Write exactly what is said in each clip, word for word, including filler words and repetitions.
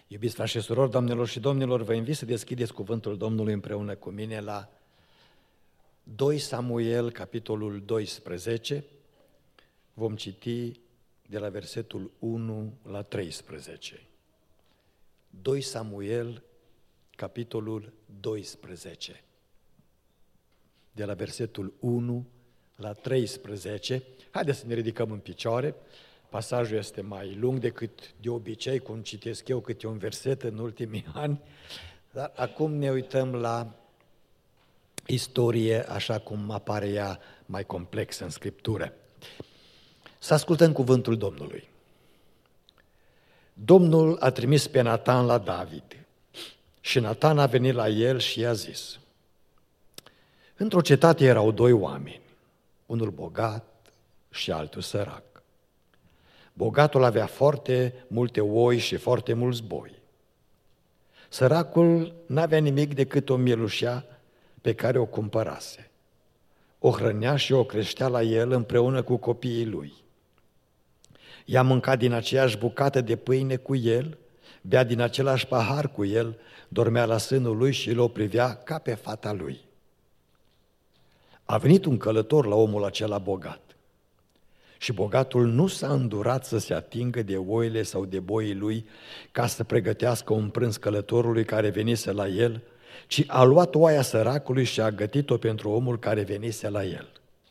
Iubiți frați și surori, doamnelor și domnilor, vă invit să deschideți cuvântul Domnului împreună cu mine la doi Samuel, capitolul doisprezece. Vom citi de la versetul unu la treisprezece. doi Samuel, capitolul doisprezece. De la versetul unu la treisprezece. Haideți să ne ridicăm în picioare. Pasajul este mai lung decât de obicei, cum citesc eu câte un verset în ultimii ani, dar acum ne uităm la istorie așa cum apare ea mai complexă în Scriptură. Să ascultăm cuvântul Domnului. Domnul a trimis pe Natan la David și Natan a venit la el și i-a zis: într-o cetate erau doi oameni, unul bogat și altul sărac. Bogatul avea foarte multe oi și foarte mulți boi. Săracul n-avea nimic decât o mielușea pe care o cumpărase. O hrănea și o creștea la el împreună cu copiii lui. Ea mânca din aceeași bucată de pâine cu el, bea din același pahar cu el, dormea la sânul lui și îl privea ca pe fata lui. A venit un călător la omul acela bogat. Și bogatul nu s-a îndurat să se atingă de oile sau de boii lui ca să pregătească un prânz călătorului care venise la el, ci a luat oaia săracului și a gătit-o pentru omul care venise la el.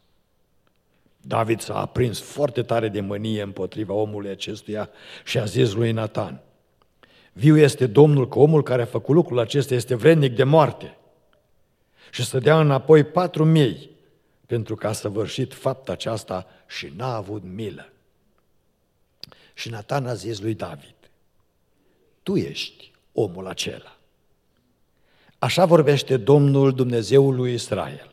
David s-a aprins foarte tare de mânie împotriva omului acestuia și a zis lui Natan: viu este Domnul că omul care a făcut lucrul acesta este vrednic de moarte și să dea înapoi patru miei, pentru că a săvârșit fapta aceasta și n-a avut milă. Și Natan a zis lui David: tu ești omul acela. Așa vorbește Domnul Dumnezeul lui Israel: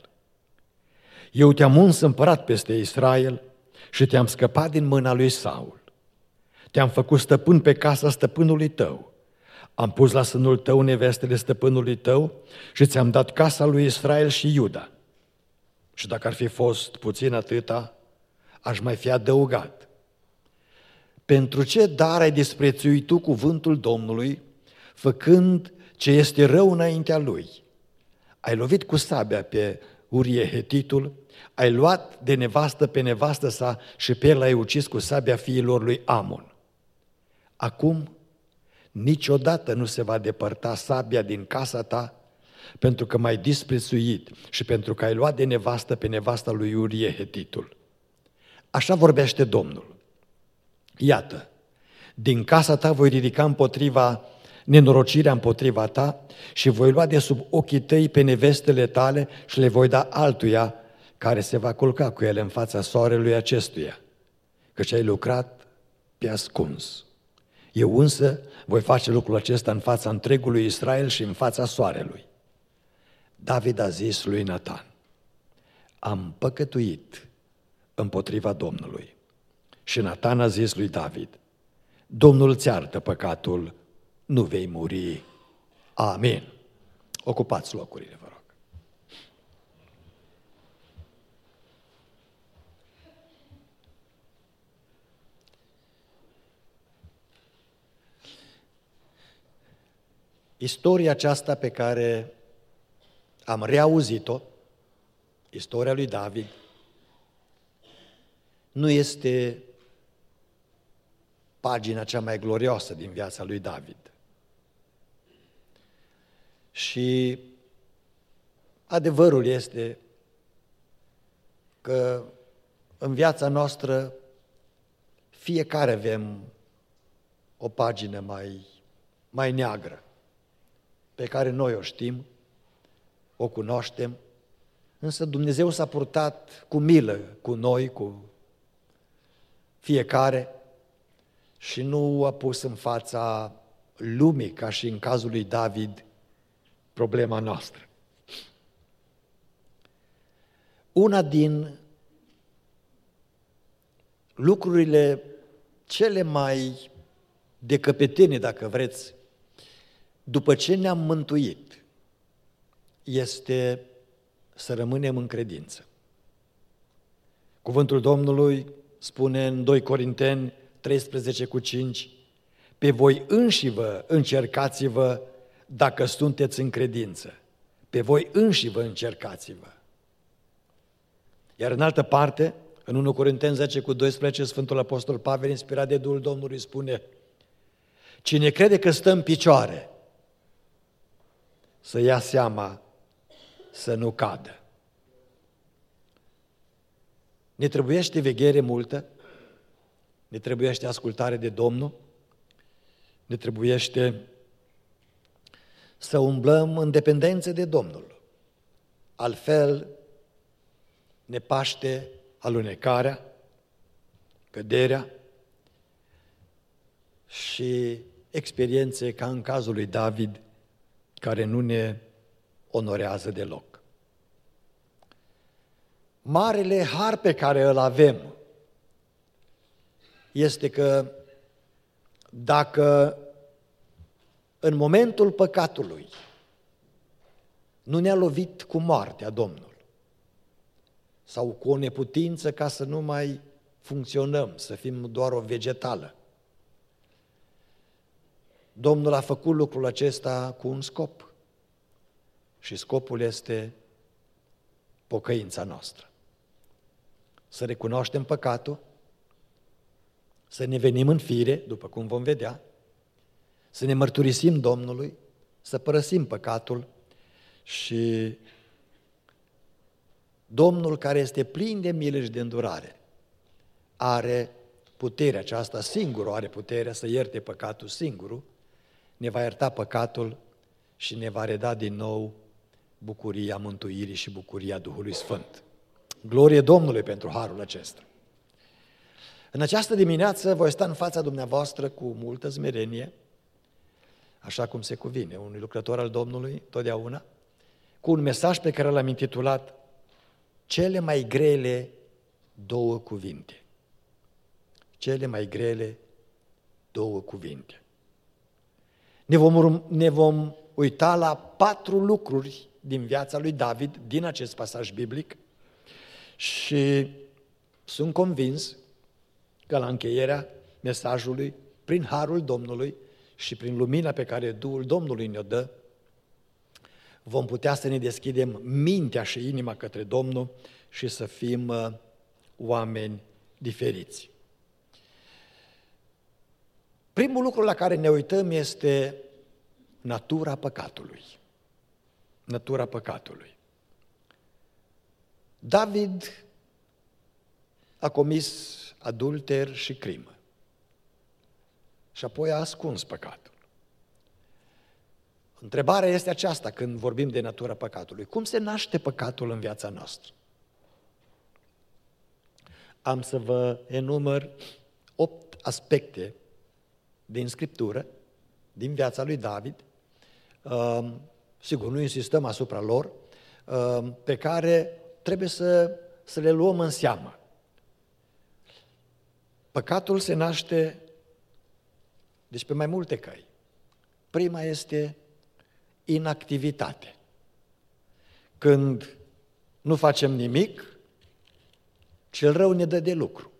eu te-am uns împărat peste Israel și te-am scăpat din mâna lui Saul. Te-am făcut stăpân pe casa stăpânului tău. Am pus la sânul tău nevestele stăpânului tău și ți-am dat casa lui Israel și Iuda. Și dacă ar fi fost puțin atâta, aș mai fi adăugat. Pentru ce dar ai disprețuit tu cuvântul Domnului, făcând ce este rău înaintea lui? Ai lovit cu sabia pe Urie Hetitul, ai luat de nevastă pe nevastă sa și pe el l-ai ucis cu sabia fiilor lui Amon. Acum niciodată nu se va depărta sabia din casa ta, pentru că m-ai disprețuit și pentru că ai luat de nevastă pe nevasta lui Urie Hetitul. Așa vorbește Domnul: iată, din casa ta voi ridica împotriva nenorocirea împotriva ta și voi lua de sub ochii tăi pe nevestele tale și le voi da altuia care se va culca cu ele în fața soarelui acestuia, căci ai lucrat pe ascuns. Eu însă voi face lucrul acesta în fața întregului Israel și în fața soarelui. David a zis lui Natan: am păcătuit împotriva Domnului. Și Natan a zis lui David: Domnul îți iartă păcatul, nu vei muri. Amin. Ocupați locurile, vă rog. Istoria aceasta pe care am reauzit-o, istoria lui David, nu este pagina cea mai glorioasă din viața lui David. Și adevărul este că în viața noastră fiecare avem o pagină mai, mai neagră, pe care noi o știm, o cunoaștem, însă Dumnezeu s-a purtat cu milă cu noi, cu fiecare, și nu a pus în fața lumii, ca și în cazul lui David, problema noastră. Una din lucrurile cele mai de căpetenie, dacă vreți, după ce ne-am mântuit, este să rămânem în credință. Cuvântul Domnului spune în doi Corinteni treisprezece cu cinci: Pe voi înșivă încercați-vă dacă sunteți în credință. Pe voi înșivă încercați-vă. Iar în altă parte, în unu Corinteni zece cu doisprezece, Sfântul Apostol Pavel, inspirat de Duhul Domnului, spune: cine crede că stă în picioare, să ia seama să nu cadă. Ne trebuiește veghere multă, ne trebuiește ascultare de Domnul, ne trebuiește să umblăm în dependență de Domnul. Altfel ne paște alunecarea, căderea și experiențe ca în cazul lui David, care nu ne onorează deloc. Marele har pe care îl avem este că dacă în momentul păcatului nu ne-a lovit cu moartea Domnul sau cu o neputință ca să nu mai funcționăm, să fim doar o vegetală, Domnul a făcut lucrul acesta cu un scop și scopul este pocăința noastră. Să recunoaștem păcatul, să ne venim în fire, după cum vom vedea, să ne mărturisim Domnului, să părăsim păcatul și Domnul, care este plin de milă și de îndurare, are puterea aceasta, singurul are puterea să ierte păcatul singurul, ne va ierta păcatul și ne va reda din nou bucuria mântuirii și bucuria Duhului Sfânt. Glorie Domnului pentru harul acesta! În această dimineață voi sta în fața dumneavoastră cu multă smerenie, așa cum se cuvine unui lucrător al Domnului, totdeauna, cu un mesaj pe care l-am intitulat Cele mai grele două cuvinte. Cele mai grele două cuvinte. Ne vom, ne vom uita la patru lucruri din viața lui David, din acest pasaj biblic, și sunt convins că la încheierea mesajului, prin harul Domnului și prin lumina pe care Duhul Domnului ne-o dă, vom putea să ne deschidem mintea și inima către Domnul și să fim uh, oameni diferiți. Primul lucru la care ne uităm este natura păcatului. Natura păcatului. David a comis adulter și crimă și apoi a ascuns păcatul. Întrebarea este aceasta când vorbim de natura păcatului. Cum se naște păcatul în viața noastră? Am să vă enumăr opt aspecte din Scriptură, din viața lui David, sigur, nu insistăm asupra lor, pe care trebuie să, să le luăm în seamă. Păcatul se naște deci pe mai multe căi. Prima este inactivitate. Când nu facem nimic, cel rău ne dă de lucru.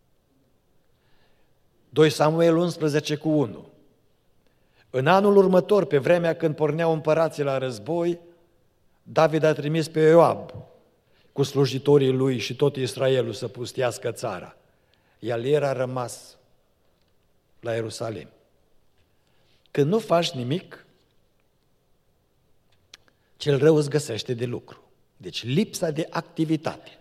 doi Samuel unsprezece cu unu. În anul următor, pe vremea când porneau împărații la război, David a trimis pe Ioab cu slujitorii lui și tot Israelul să pustiască țara. El era rămas la Ierusalim. Când nu faci nimic, cel rău îți găsește de lucru. Deci lipsa de activitate.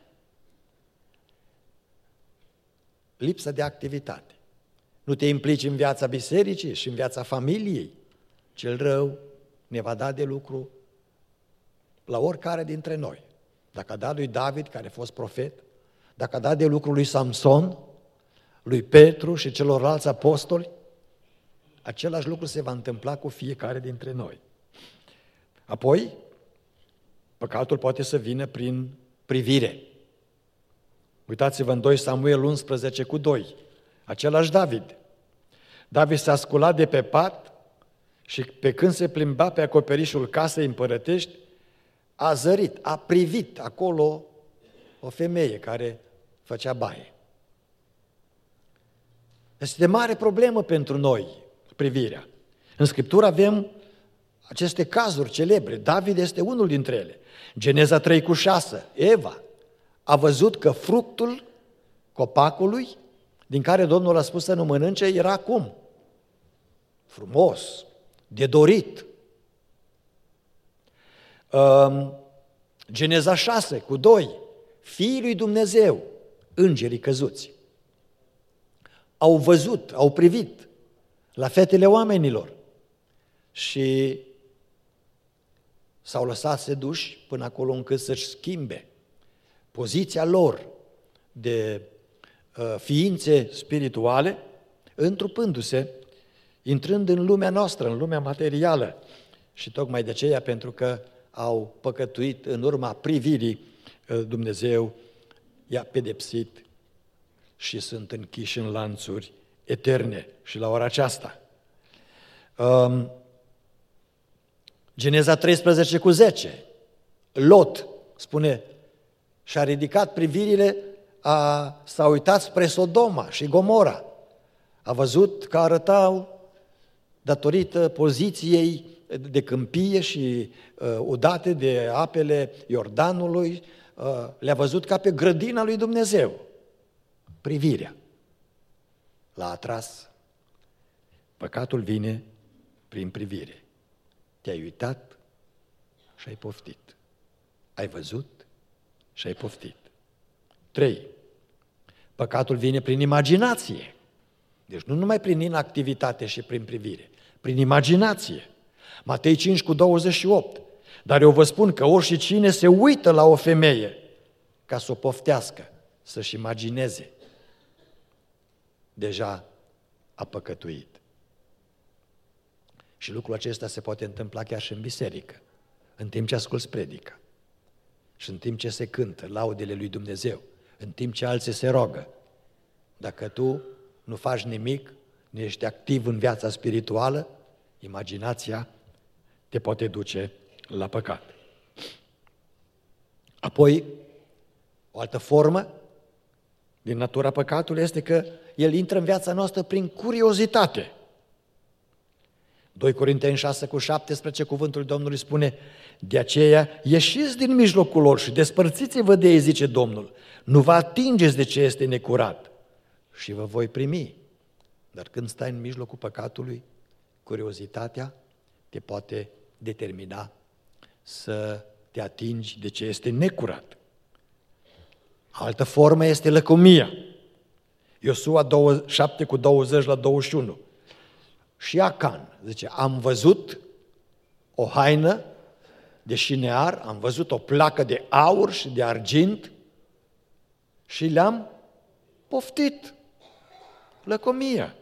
Lipsa de activitate. Nu te implici în viața bisericii și în viața familiei, cel rău ne va da de lucru la oricare dintre noi. Dacă a dat lui David, care a fost profet, dacă a dat de lucru lui Samson, lui Petru și celorlalți apostoli, același lucru se va întâmpla cu fiecare dintre noi. Apoi, păcatul poate să vină prin privire. Uitați-vă în doi Samuel unsprezece cu doi, același David. David s-a sculat de pe pat și pe când se plimba pe acoperișul casei împărătești, a zărit, a privit acolo o femeie care făcea baie. Este mare problemă pentru noi, privirea. În Scriptură avem aceste cazuri celebre. David este unul dintre ele. Geneza trei cu șase, Eva a văzut că fructul copacului din care Domnul a spus să nu mănânce era cum? Frumos, de dorit. Geneza șase cu doi, fiii lui Dumnezeu, îngerii căzuți, au văzut, au privit la fetele oamenilor și s-au lăsat seduși până acolo încât să-și schimbe poziția lor de uh, ființe spirituale, întrupându-se, intrând în lumea noastră, în lumea materială. Și tocmai de aceea, pentru că au păcătuit în urma privirii, uh, Dumnezeu i-a pedepsit și sunt închiși în lanțuri eterne și la ora aceasta. Um, Geneza treisprezece cu zece, Lot spune, și-a ridicat privirile, a, s-a uitat spre Sodoma și Gomora. A văzut că arătau, datorită poziției de câmpie și uh, udate de apele Iordanului, uh, le-a văzut ca pe grădina lui Dumnezeu. Privirea l-a atras. Păcatul vine prin privire. Te-ai uitat și ai poftit. Ai văzut și ai poftit. Trei. Păcatul vine prin imaginație. Deci nu numai prin inactivitate și prin privire, prin imaginație. Matei cinci cu douăzeci și opt. Dar eu vă spun că oricine se uită la o femeie ca să o poftească, să-și imagineze, deja a păcătuit. Și lucrul acesta se poate întâmpla chiar și în biserică, în timp ce asculți predica și în timp ce se cântă laudele lui Dumnezeu, în timp ce alții se rogă. Dacă tu nu faci nimic, nu ești activ în viața spirituală, imaginația te poate duce la păcat. Apoi, o altă formă din natura păcatului este că el intră în viața noastră prin curiozitate. doi Corinteni șase cu șaptesprezece, cuvântul Domnului spune, de aceea ieșiți din mijlocul lor și despărțiți-vă de ei, zice Domnul, nu vă atingeți de ce este necurat și vă voi primi. Dar când stai în mijlocul păcatului, curiozitatea te poate determina să te atingi de ce este necurat. Altă formă este lăcomia. Iosua șapte cu douăzeci la douăzeci și unu. Și Acan, zice, am văzut o haină de șinear, am văzut o placă de aur și de argint și le-am poftit. Lăcomia.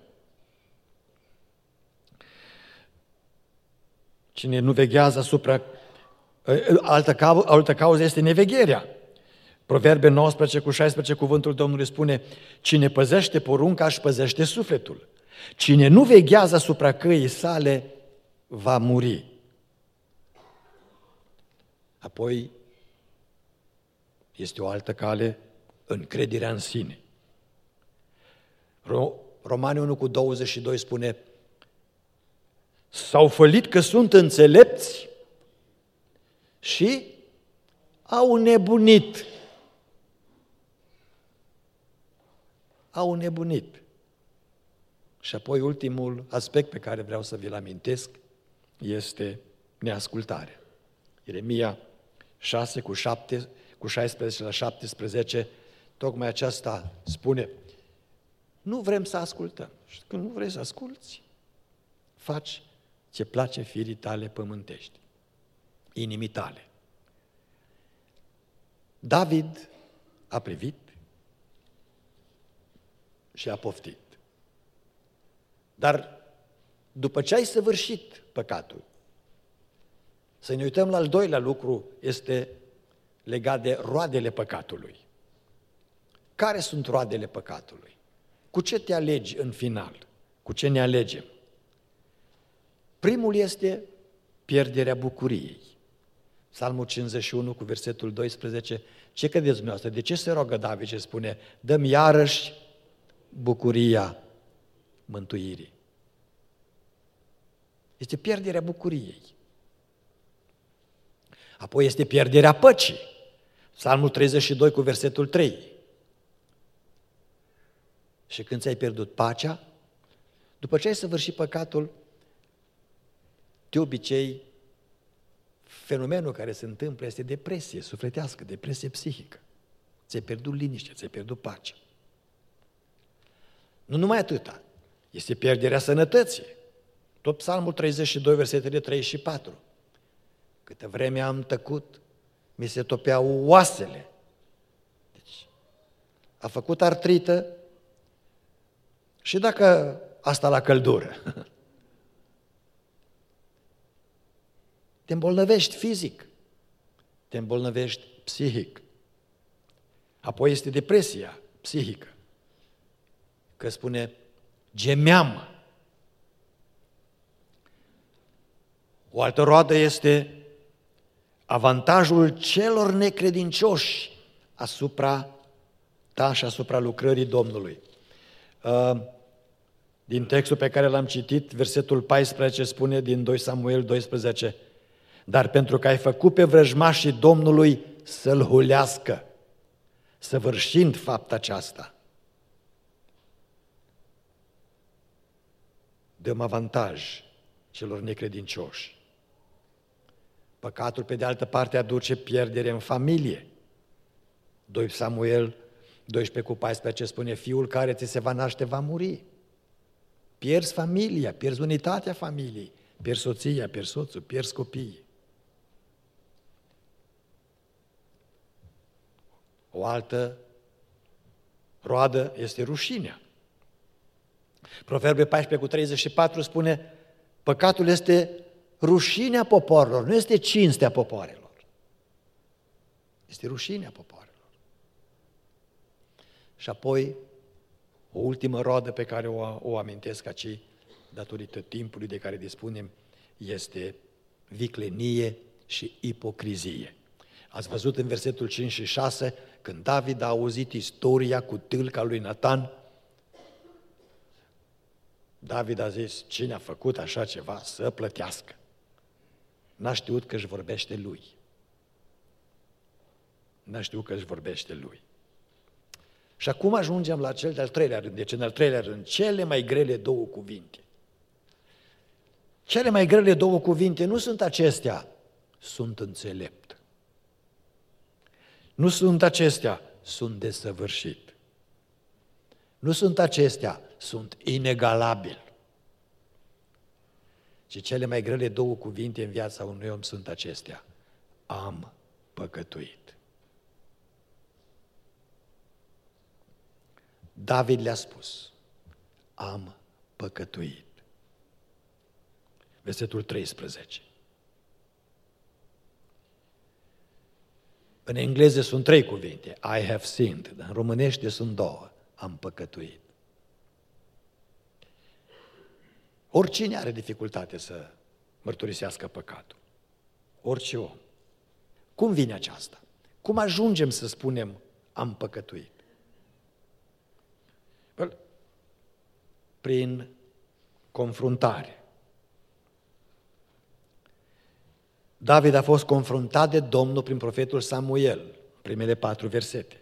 Cine nu veghează asupra... Altă, cau, altă cauză este nevegherea. Proverbe nouăsprezece cu șaisprezece, cuvântul Domnului spune, cine păzește porunca își păzește sufletul. Cine nu veghează asupra căii sale va muri. Apoi este o altă cale, încrederea în sine. Romani unu cu douăzeci și doi spune, s-au fălit că sunt înțelepți și au nebunit. Au nebunit. Și apoi ultimul aspect pe care vreau să vi-l amintesc este neascultarea. Ieremia șase cu șapte, cu șaisprezece la șaptesprezece, tocmai aceasta spune, nu vrem să ascultăm. Și când nu vrei să asculți, faci ce place firii tale pământești, inimii tale. David a privit și a poftit. Dar după ce ai săvârșit păcatul, să ne uităm la al doilea lucru, este legat de roadele păcatului. Care sunt roadele păcatului? Cu ce te alegi în final? Cu ce ne alegem? Primul este pierderea bucuriei. Psalmul cincizeci și unu cu versetul doisprezece, ce credeți dumneavoastră? De ce se roagă David și spune, dă-mi iarăși bucuria mântuirii? Este pierderea bucuriei. Apoi este pierderea păcii. Psalmul treizeci și doi cu versetul trei. Și când ți-ai pierdut pacea, după ce ai săvârșit păcatul, de obicei, fenomenul care se întâmplă este depresie sufletească, depresie psihică. Ți-ai pierdut liniște, ți-ai pierdut pacea. Nu numai atâta, este pierderea sănătății. Tot Psalmul treizeci și doi, versetele trei și patru. Câtă vreme am tăcut, mi se topeau oasele. Deci, a făcut artrită și dacă asta la căldură. Te îmbolnăvești fizic, te îmbolnăvești psihic. Apoi este depresia psihică, că spune, gemeam. O altă roadă este avantajul celor necredincioși asupra ta și asupra lucrării Domnului. Din textul pe care l-am citit, versetul paisprezece spune din doi Samuel doisprezece, dar pentru că ai făcut pe vrăjmașii Domnului să-l hulească, săvârșind fapta aceasta, dăm avantaj celor necredincioși. Păcatul, pe de altă parte, aduce pierdere în familie. doi Samuel doisprezece cu paisprezece spune, fiul care ți se va naște va muri. Pierzi familia, pierzi unitatea familiei, pierzi soția, pierzi soțul, pierzi copiii. O altă roadă este rușinea. Proverbe paisprezece cu treizeci și patru spune, păcatul este rușinea popoarelor, nu este cinstea popoarelor. Este rușinea popoarelor. Și apoi, o ultimă roadă pe care o, o amintesc aici, datorită timpului de care dispunem, este viclenie și ipocrizie. Ați văzut în versetul cinci și șase, când David a auzit istoria cu tâlca lui Natan, David a zis, cine a făcut așa ceva să plătească. N-a știut că își vorbește lui. N-a știut că își vorbește lui. Și acum ajungem la cel de-al treilea rând. Deci, în al treilea rând, cele mai grele două cuvinte. Cele mai grele două cuvinte nu sunt acestea, sunt înțelept. Nu sunt acestea, sunt desăvârșit. Nu sunt acestea, sunt inegalabil. Și cele mai grele două cuvinte în viața unui om sunt acestea. Am păcătuit. David le-a spus, am păcătuit. Versetul treisprezece. În engleză sunt trei cuvinte, I have sinned, dar în românește sunt două, am păcătuit. Oricine are dificultate să mărturisească păcatul. Orice om. Cum vine aceasta? Cum ajungem să spunem am păcătuit? Prin confruntare. David a fost confruntat de Domnul prin profetul Samuel, primele patru versete.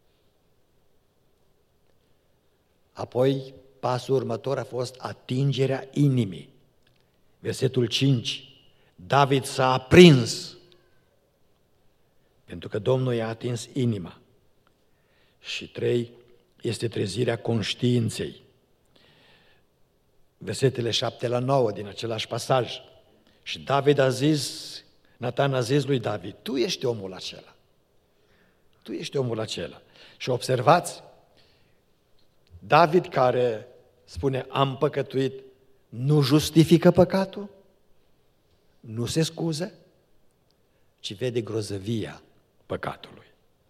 Apoi, pasul următor a fost atingerea inimii. Versetul cinci. David s-a aprins, pentru că Domnul i-a atins inima. Și trei, este trezirea conștiinței. Versetele șapte la nouă din același pasaj. Și David a zis, Natan a zis lui David, tu ești omul acela. Tu ești omul acela. Și observați, David care spune am păcătuit, nu justifică păcatul, nu se scuză, ci vede grozăvia păcatului.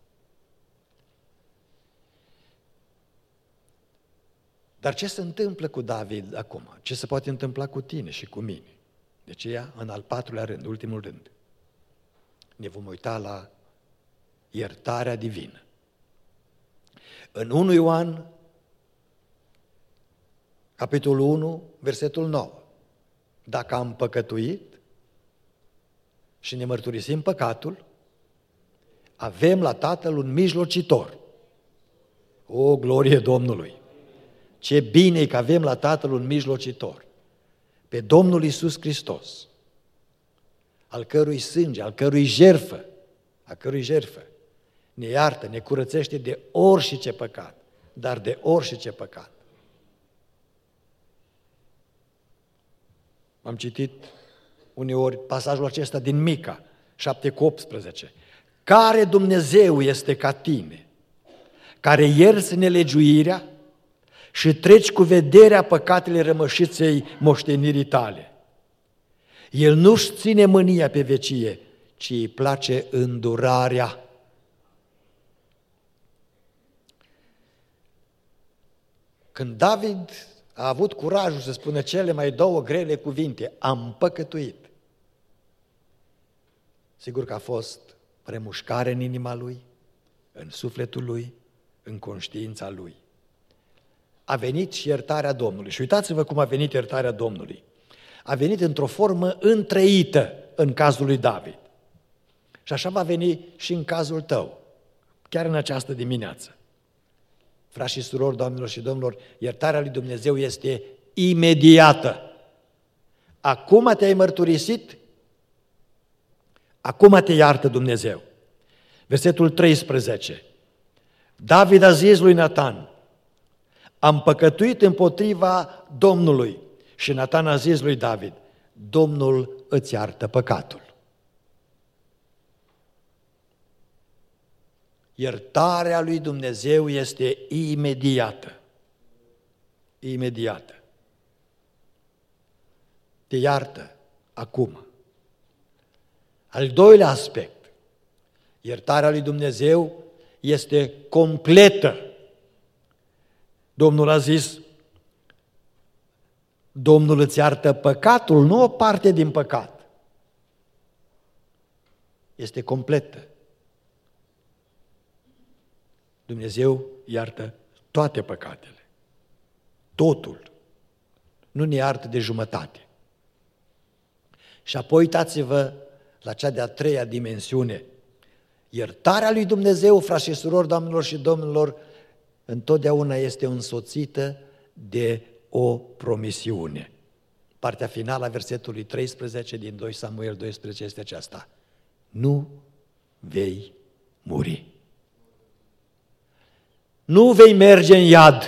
Dar ce se întâmplă cu David acum? Ce se poate întâmpla cu tine și cu mine? De aceea, în al patrulea rând, ultimul rând, ne vom uita la iertarea divină. În unu Ioan, capitolul unu, versetul nouă, Dacă am păcătuit și ne mărturisim păcatul, avem la Tatăl un mijlocitor. O, glorie Domnului! Ce bine e că avem la Tatăl un mijlocitor, pe Domnul Iisus Hristos, al cărui sânge, al cărui jertfă, a cărui jertfă ne iartă, ne curățește de orice păcat, dar de orice păcat. Am citit uneori pasajul acesta din Mica, șapte cu optsprezece. Care Dumnezeu este ca tine, care ierți nelegiuirea și treci cu vederea păcatele rămășiței moștenirii tale. El nu-și ține mânia pe vecie, ci îi place îndurarea. Când David a avut curajul să spună cele mai două grele cuvinte, am păcătuit, sigur că a fost remușcare în inima lui, în sufletul lui, în conștiința lui. A venit și iertarea Domnului. Și uitați-vă cum a venit iertarea Domnului. A venit într-o formă întrăită în cazul lui David. Și așa va veni și în cazul tău, chiar în această dimineață. Frați și surori, doamnelor și domnilor, iertarea lui Dumnezeu este imediată. Acum te-ai mărturisit, acum te iartă Dumnezeu. Versetul treisprezece. David a zis lui Natan, am păcătuit împotriva Domnului. Și Natan a zis lui David, Domnul îți iartă păcatul. Iertarea lui Dumnezeu este imediată. Imediată. Te iartă acum. Al doilea aspect, iertarea lui Dumnezeu este completă. Domnul a zis, Domnul îți iartă păcatul, nu o parte din păcat. Este completă. Dumnezeu iartă toate păcatele. Totul. Nu ne iartă de jumătate. Și apoi uitați-vă la cea de-a treia dimensiune. Iertarea lui Dumnezeu, frați și surori, doamnelor și domnilor, întotdeauna este însoțită de o promisiune. Partea finală a versetului treisprezece din doi Samuel doisprezece este aceasta. Nu vei muri. Nu vei merge în iad.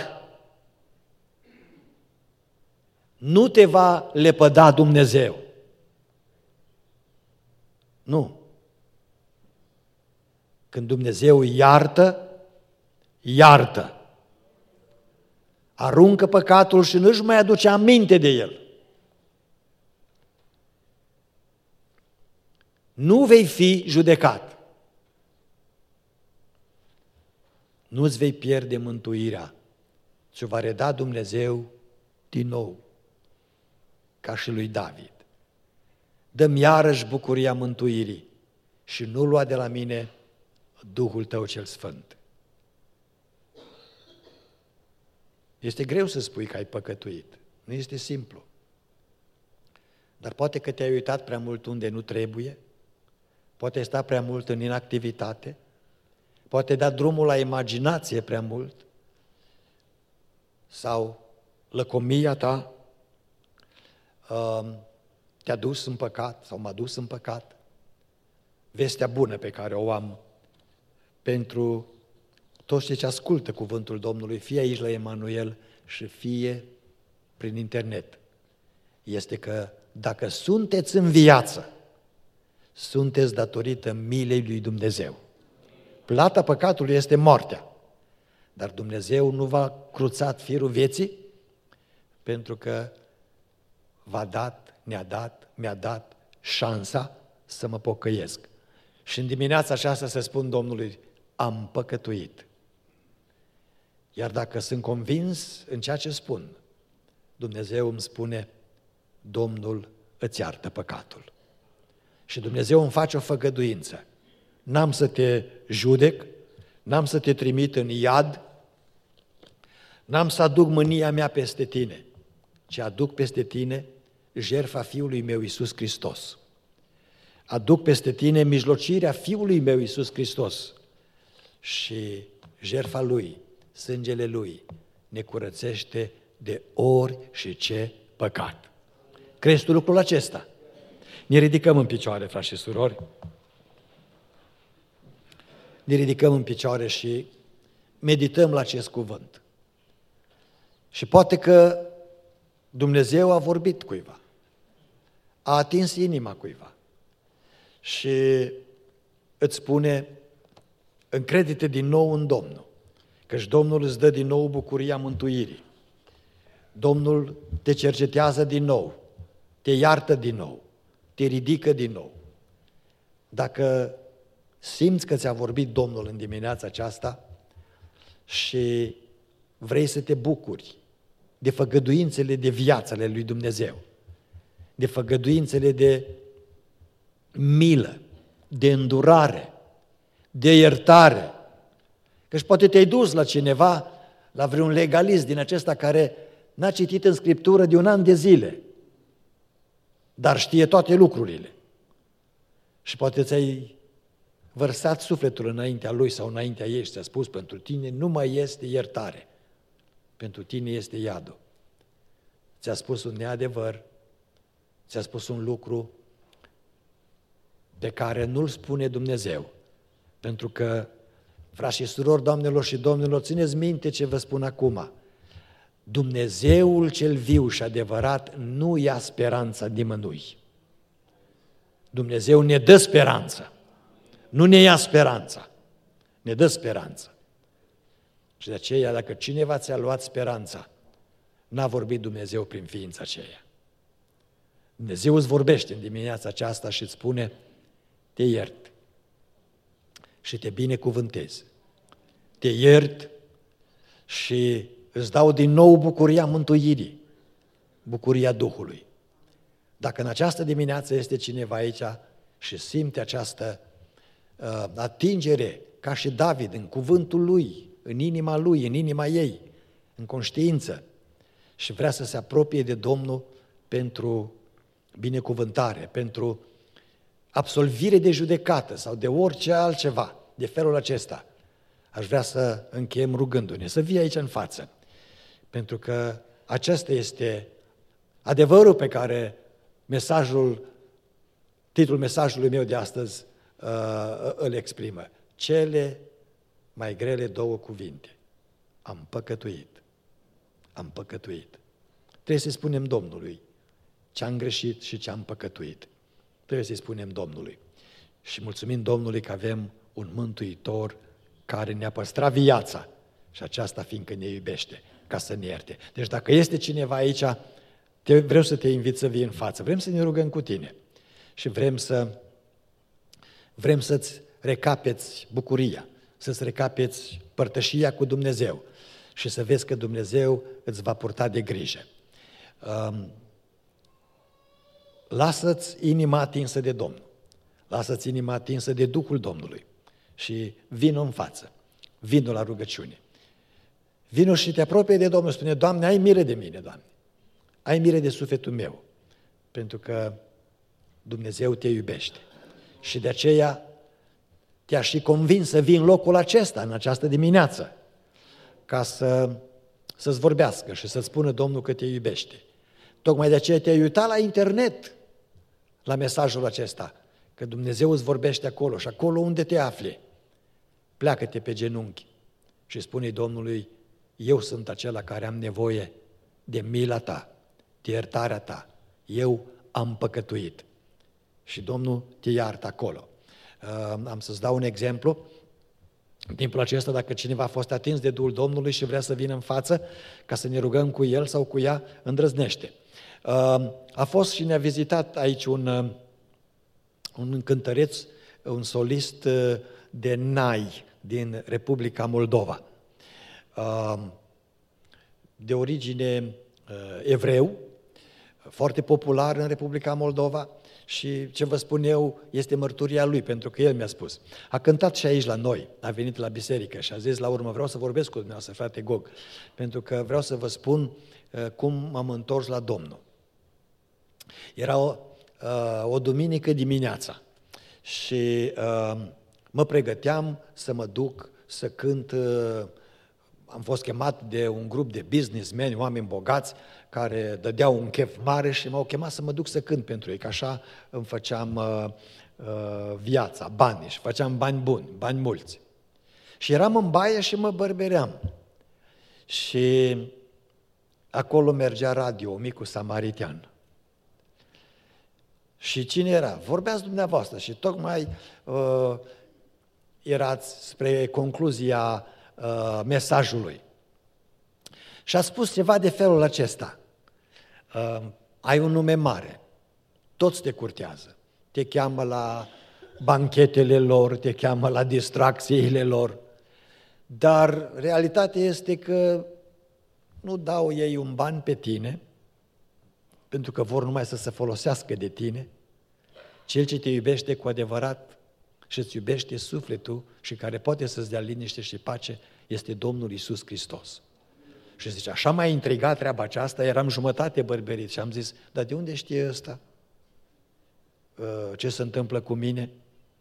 Nu te va lepăda Dumnezeu. Nu. Când Dumnezeu iartă, iartă. Aruncă păcatul și nu-și mai aduce aminte de el. Nu vei fi judecat. Nu-ți vei pierde mântuirea. Ți-o va reda Dumnezeu din nou, ca și lui David. Dă-mi iarăși bucuria mântuirii și nu lua de la mine Duhul tău cel Sfânt. Este greu să spui că ai păcătuit. Nu este simplu. Dar poate că te-ai uitat prea mult unde nu trebuie, poate ai stat prea mult în inactivitate, poate ai dat drumul la imaginație prea mult, sau lăcomia ta te-a dus în păcat sau m-a dus în păcat. Vestea bună pe care o am pentru toți cei ce ascultă cuvântul Domnului, fie aici la Emanuel și fie prin internet, este că dacă sunteți în viață, sunteți datorită milei lui Dumnezeu. Plata păcatului este moartea, dar Dumnezeu nu v-a cruțat firul vieții pentru că v-a dat, ne-a dat, mi-a dat șansa să mă pocăiesc. Și în dimineața aceasta să spun Domnului, am păcătuit. Iar dacă sunt convins în ceea ce spun, Dumnezeu îmi spune, Domnul îți iartă păcatul. Și Dumnezeu îmi face o făgăduință. N-am să te judec, n-am să te trimit în iad, n-am să aduc mânia mea peste tine, ci aduc peste tine jertfa Fiului meu Iisus Hristos. Aduc peste tine mijlocirea Fiului meu Iisus Hristos și jertfa Lui, sângele Lui, ne curățește de ori și ce păcat. Crezi tu lucrul acesta? Ne ridicăm în picioare, frați și surori. Ne ridicăm în picioare și medităm la acest cuvânt. Și poate că Dumnezeu a vorbit cuiva, a atins inima cuiva și îți spune, încredite din nou în Domnul, căci Domnul îți dă din nou bucuria mântuirii. Domnul te cercetează din nou, te iartă din nou, te ridică din nou. Dacă simți că ți-a vorbit Domnul în dimineața aceasta și vrei să te bucuri de făgăduințele de viață ale lui Dumnezeu, de făgăduințele de milă, de îndurare, de iertare, căci poate te-ai dus la cineva, la vreun legalist din acesta care n-a citit în Scriptură de un an de zile, dar știe toate lucrurile. Și poate ți-ai vărsat sufletul înaintea lui sau înaintea ei și ți-a spus, pentru tine nu mai este iertare, pentru tine este iadul. Ți-a spus un neadevăr, ți-a spus un lucru pe care nu-l spune Dumnezeu, pentru că, frați și surori, doamnelor și domnilor, țineți minte ce vă spun acum. Dumnezeul cel viu și adevărat nu ia speranța nimănui. Dumnezeu ne dă speranță, nu ne ia speranța, ne dă speranță. Și de aceea, dacă cineva ți-a luat speranța, n-a vorbit Dumnezeu prin ființa aceea. Dumnezeu îți vorbește în dimineața aceasta și îți spune, te iert și te binecuvântez. Te iert și îți dau din nou bucuria mântuirii, bucuria Duhului. Dacă în această dimineață este cineva aici și simte această uh, atingere, ca și David, în cuvântul lui, în inima lui, în inima ei, în conștiință, și vrea să se apropie de Domnul pentru binecuvântare, pentru absolvire de judecată sau de orice altceva, de felul acesta, aș vrea să încheiem rugându-ne, să vii aici în față, pentru că acesta este adevărul pe care mesajul, titlul mesajului meu de astăzi uh, îl exprimă. Cele mai grele două cuvinte. Am păcătuit. Am păcătuit. Trebuie să-i spunem Domnului ce-am greșit și ce-am păcătuit. Trebuie să-i spunem Domnului. Și mulțumim Domnului că avem un Mântuitor care ne-a păstrat viața și aceasta fiindcă ne iubește, ca să ne ierte. Deci dacă este cineva aici, te, vreau să te invit să vii în față. Vrem să ne rugăm cu tine și vrem să vrem să-ți recapeți bucuria, să-ți recapeți părtășia cu Dumnezeu și să vezi că Dumnezeu îți va purta de grijă. Um, lasă-ți inima atinsă de Domnul, lasă-ți inima atinsă de Duhul Domnului și vino în față, vino la rugăciune. Vino și te apropie de Domnul, spune, Doamne, ai milă de mine, Doamne, ai milă de sufletul meu, pentru că Dumnezeu te iubește. Și de aceea te-aș și convins să vii în locul acesta, în această dimineață, ca să, să-ți vorbească și să-ți spună Domnul că te iubește. Tocmai de aceea te-ai uitat la internet, la mesajul acesta, că Dumnezeu îți vorbește acolo și acolo unde te afli, pleacă-te pe genunchi și spune Domnului, eu sunt acela care am nevoie de mila ta, de iertarea ta, eu am păcătuit. Și Domnul te iartă acolo. Am să-ți dau un exemplu. În timpul acesta, dacă cineva a fost atins de Duhul Domnului și vrea să vină în față ca să ne rugăm cu el sau cu ea, îndrăznește. A fost și ne-a vizitat aici un, un cântăreț, un solist de nai din Republica Moldova, de origine evreu, foarte popular în Republica Moldova. Și ce vă spun eu este mărturia lui, pentru că el mi-a spus. A cântat și aici la noi, a venit la biserică și a zis la urmă, vreau să vorbesc cu dumneavoastră, frate Gog, pentru că vreau să vă spun cum m-am întors la Domnul. Era o, o duminică dimineața și mă pregăteam să mă duc să cânt. Am fost chemat de un grup de businessmeni, oameni bogați, care dădeau un chef mare și m-au chemat să mă duc să cânt pentru ei, că așa îmi făceam uh, uh, viața, banii, și făceam bani buni, bani mulți. Și eram în baie și mă bărbeream. Și acolo mergea radio, Micul Samaritean. Și cine era? Vorbeați dumneavoastră și tocmai uh, erați spre concluzia uh, mesajului. Și a spus ceva de felul acesta: uh, ai un nume mare, toți te curtează, te cheamă la banchetele lor, te cheamă la distracțiile lor, dar realitatea este că nu dau ei un ban pe tine, pentru că vor numai să se folosească de tine. Cel ce te iubește cu adevărat și îți iubește sufletul și care poate să-ți dea liniște și pace este Domnul Iisus Hristos. Și zice, așa m-a intrigat treaba aceasta, eram jumătate bărberit și am zis, dar de unde știe ăsta ce se întâmplă cu mine?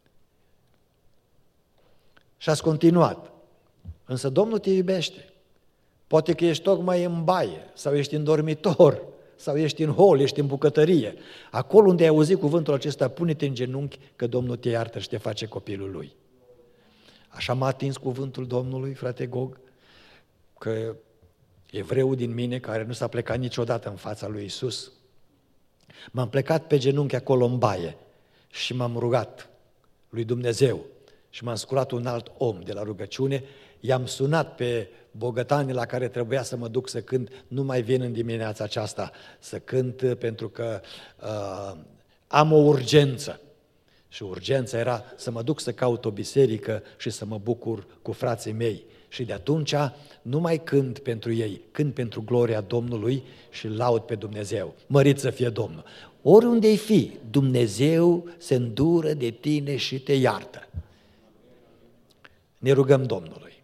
Și ați continuat. Însă Domnul te iubește. Poate că ești tocmai în baie, sau ești în dormitor, sau ești în hol, ești în bucătărie. Acolo unde ai auzit cuvântul acesta, pune-te în genunchi că Domnul te iartă și te face copilul Lui. Așa m-a atins cuvântul Domnului, frate Gog, că evreul din mine, care nu s-a plecat niciodată în fața lui Iisus, m-am plecat pe genunchi acolo în baie și m-am rugat lui Dumnezeu și m-am sculat un alt om de la rugăciune, i-am sunat pe bogătanii la care trebuia să mă duc să cânt, nu mai vin în dimineața aceasta să cânt pentru că uh, am o urgență. Și urgența era să mă duc să caut o biserică și să mă bucur cu frații mei. Și de atunci nu mai cânt pentru ei, cânt pentru gloria Domnului și laud pe Dumnezeu. Mărit să fie Domnul! Oriunde-i fi, Dumnezeu se îndură de tine și te iartă. Ne rugăm Domnului.